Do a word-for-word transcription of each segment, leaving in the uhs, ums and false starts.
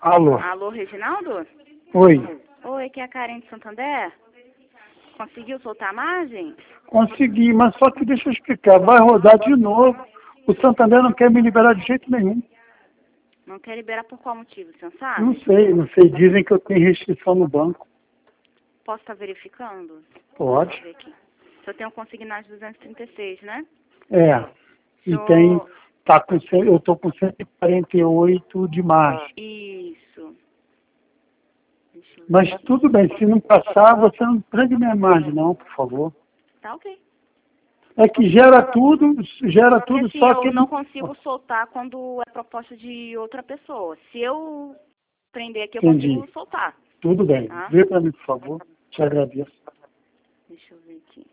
Alô? Alô, Reginaldo? Oi. Oi, aqui é a Karen de Santander. Conseguiu soltar a margem? Consegui, mas só que deixa eu explicar. Vai rodar de novo. O Santander não quer me liberar de jeito nenhum. Não quer liberar por qual motivo, o senhor sabe? Não sei, não sei. Dizem que eu tenho restrição no banco. Posso estar verificando? Pode. Deixa eu ver aqui. O senhor tem um consignado de duzentos e trinta e seis, né? É. E Senhor... tem. Tá com, cem- eu tô com cento e quarenta e oito de margem. Isso. Deixa eu ver. Mas tudo bem, se não passar, você não prende minha margem, não, por favor. Tá ok. É que gera tudo, gera Porque tudo assim, só eu que. não consigo soltar quando é proposta de outra pessoa. Se eu prender aqui, eu Entendi. consigo soltar. Tudo bem. Tá? Vê para mim, por favor. Te agradeço. Deixa eu ver aqui.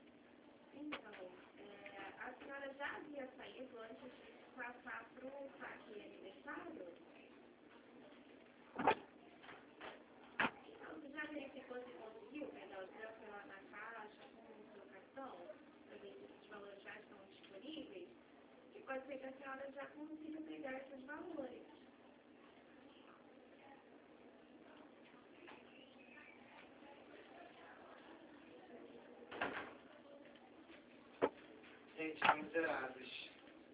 Gente, miseráveis.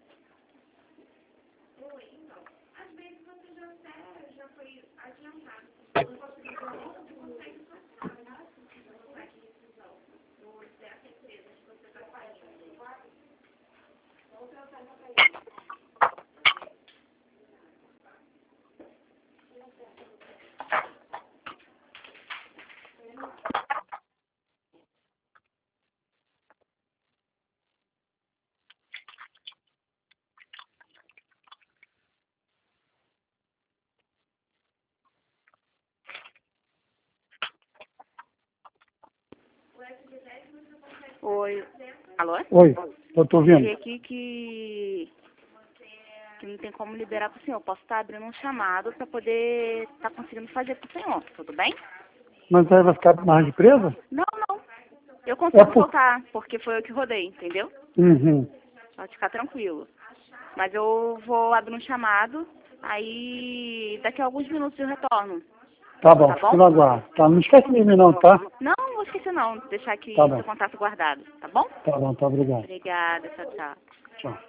Oi. Alô? Oi, eu tô Vi ouvindo. aqui que, que não tem como liberar pro senhor. Posso estar abrindo um chamado para poder estar conseguindo fazer pro senhor. Tudo bem? Mas aí vai ficar mais de presa? Não, não. Eu consigo É por- soltar, porque foi eu que rodei, entendeu? Uhum. Pode ficar tranquilo. Mas eu vou abrir um chamado, aí daqui a alguns minutos eu retorno. Tá bom, Tá bom? fico no aguardo. Tá, não esquece de mim não, tá? Não, não vou esquecer não, deixar aqui Tá bom. seu contato guardado, tá bom? Tá bom, tá, obrigado. Obrigada, tchau, tchau. Tchau.